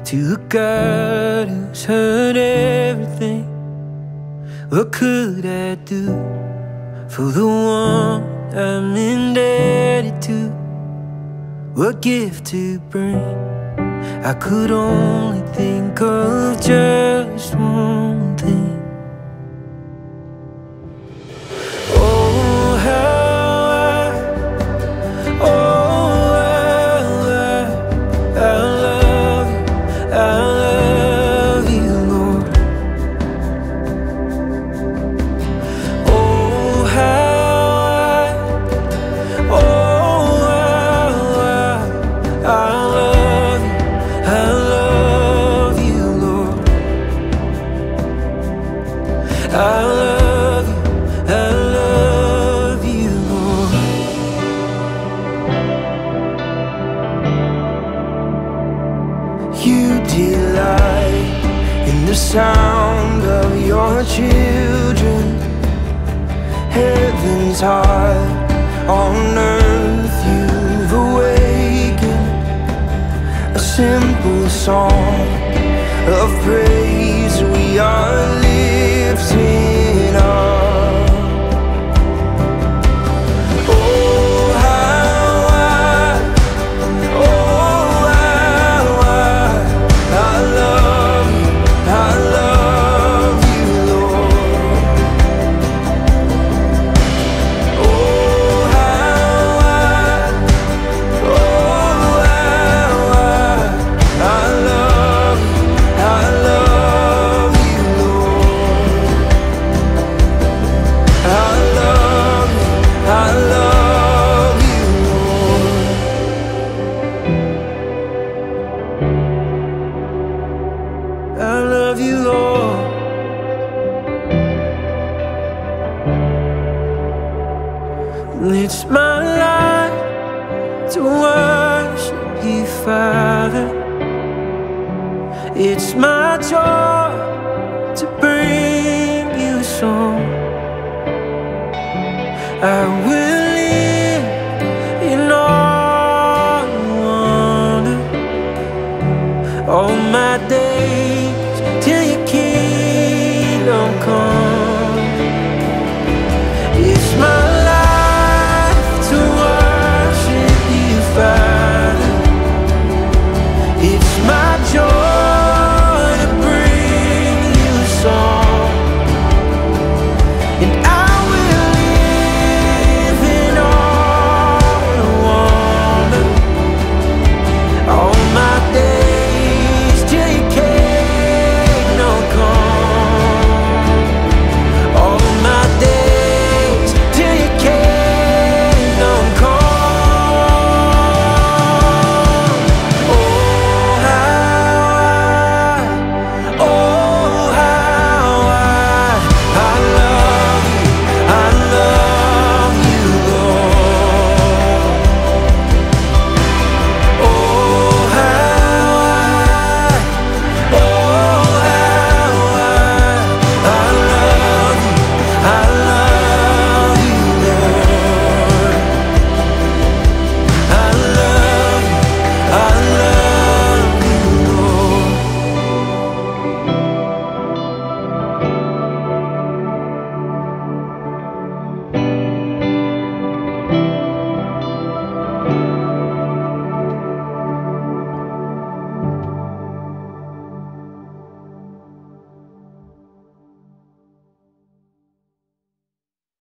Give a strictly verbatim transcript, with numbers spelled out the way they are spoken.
to a God who's heard everything. What could I do for the one I'm indebted to? What gift to bring? I could only think of just one thing. Oh, how I, oh, how I, I love you, I love you, Lord. Oh, how I, oh, how I, I love you, I love you, Lord. I love you, I love you, Lord. You delight in the sound of your children. Heaven's heart, on earth you've awakened a simple song of praise we are lifting up. Oh, how I, oh, how I, I love you, I love you, Lord. Oh, how I, oh, how I, I love you, I love you, Lord. I love you, I love you, Lord. I love you, Lord. It's my life to worship you, Father. It's my joy to bring you a song. I will live in awe and wonder all my days till your kingdom comes.